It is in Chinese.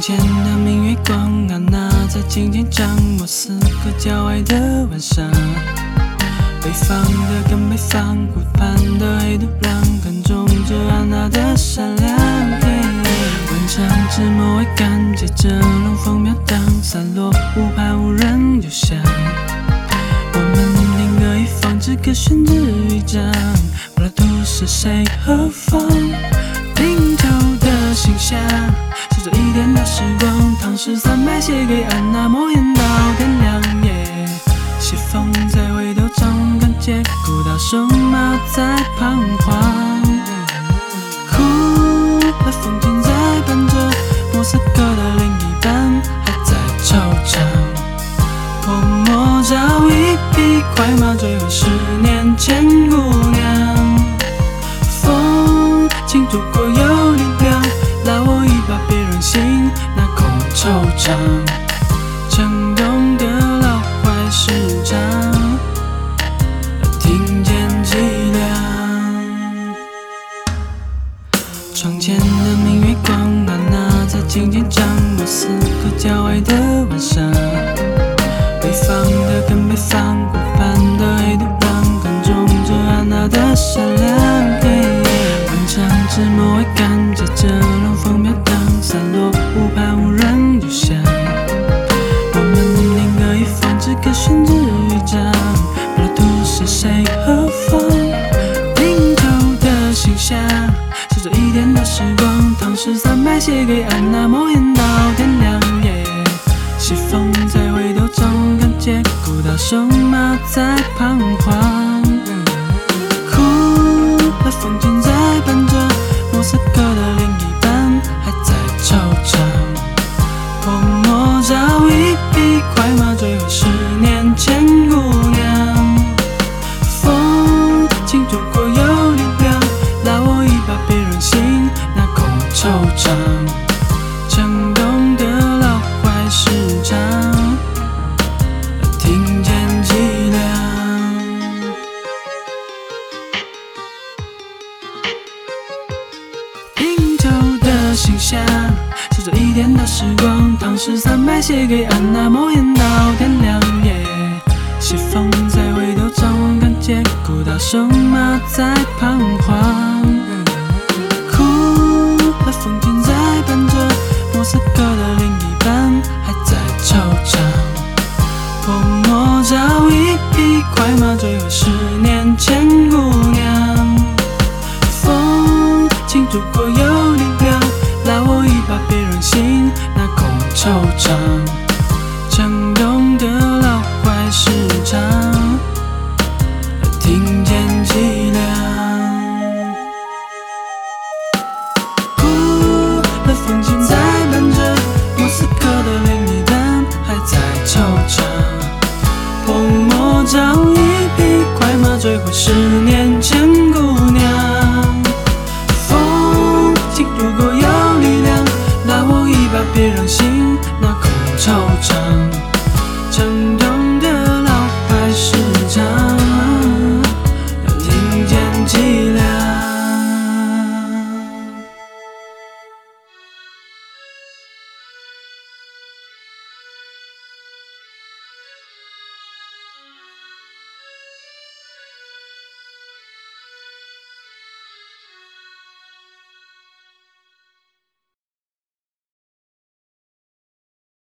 前的明月光啊，那在轻轻将我四个郊外的晚上，北方的跟北方，湖畔的黑土壤，看中这安娜的善良。晚上枝末未干，接着冷风飘荡，散落湖畔无人留下。我们另隔一方，只可宣纸一张，不知道是谁何方。冰透的信箱，写着一天的时光，唐诗300写给安娜，莫言到天亮。西风再回头张望，看见古道瘦马在彷徨。哭了，风景在伴着，莫斯科的另一半还在惆怅。泼墨找一匹快马，追回10年前姑娘。风轻拂过有力量，拉我一把，别任性那空惆怅。成功的老坏时常听见凄凉。窗前的明月光啊，那在轻轻将我四个郊外的晚上。北方的跟北方，湖畔的黑土壤，看中这安娜的善良。晚上枝末未干，接着冷风飘荡，散落湖畔无人留下。我们另隔一方，只可宣纸一张，不知道是谁何方。冰透的信箱，写着一天的时光，唐诗300写给安娜，莫言到天亮。西风再回头张望，看见古道瘦马在彷徨。哭了，风景在伴着，莫斯科的另一半还在惆怅。泼墨找一匹快马，追回10年前姑娘。风轻拂过有力量，拉我一把，别任性那空惆怅。成功的老坏时常听见凄凉。冰透的信箱，写着一天的时光，唐诗300写给安娜，莫言到天亮。西风再回头张望，看见古道瘦马在彷徨。哭了，风景在伴着，莫斯科的另一半还在惆怅。泼墨找一匹快马，追回10年前姑娘。风轻拂过有力量，拉我一把，别任性那空惆怅。